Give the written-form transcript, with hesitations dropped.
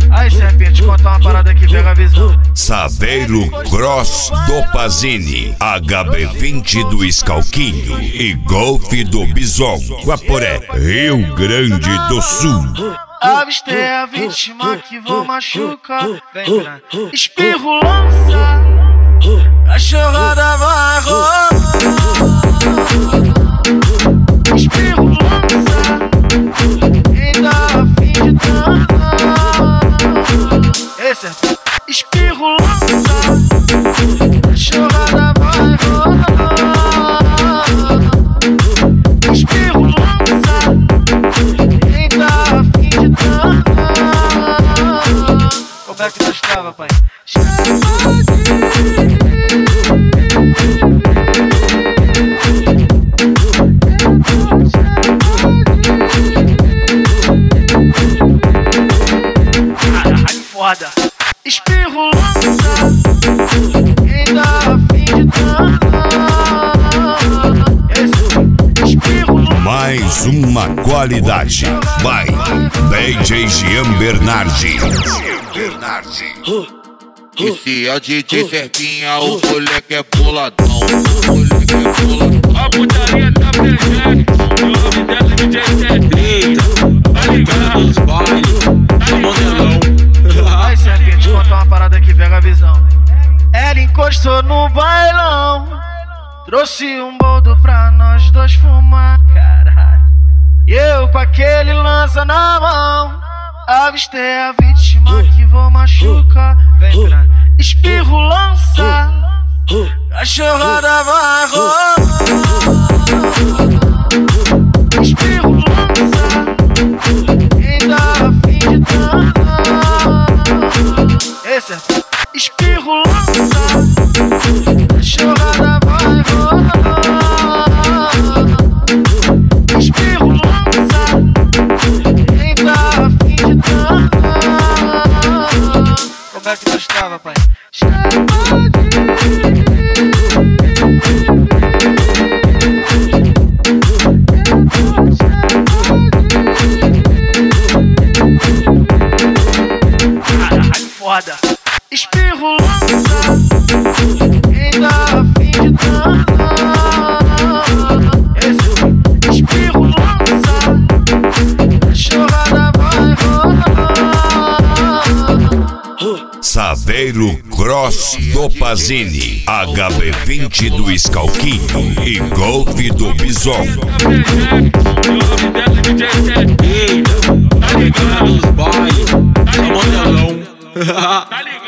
Aí, serpente, conta uma parada que pega a visão. Saveiro Cross do Pazini, HB20 do Escalquinho e Golf do Bison, Guaporé, Rio Grande do Sul. Avistei a vítima que vou machucar. Vem pra espirro, lança, cachorrada vai rolar. Espirro, lança, quem dá a fim de dançar. Esse é espirro, lança, cachorrada vai rolar. Espirro, lança, quem dá a fim de dançar. Como é que tu estava, pai? Caralho, foda. Espirro, lança, quem dá a fim de dançar. Espirro, Mais uma qualidade. Vai, DJ Jean Bernardi. Esse é o DJ Serpinha, o moleque é boladão. A putaria tá presente, o nome dela é DJ Serpinha. Tá ligado os bailes, tá modelão. Aí, serpente, conta uma parada que pega a visão. Ela encostou no bailão, trouxe um boldo pra nós dois fumar, caralho. E eu com aquele lança na mão, avistei a vítima que vou machucar. Vem pra espirro, lança, cachorrada vai rolar. Espirro, lança, quem dá a fim de dançar. Esse é espirro, lança, cachorrada vai rolar. Espirro, lança, quem dá a fim de dançar. Como é que tu estava, pai? Caralho, foda. Espirro, lança, quem dá a fim de dançar. Esse espirro, lança, cachorrada vai rolar. Saveiro Cross do Pazini, HB20 do Escalquinho e Golf do Bison. O nome dela é DJ Serpinha. Tá ligado os bailes, tá modelão. Tá ligado.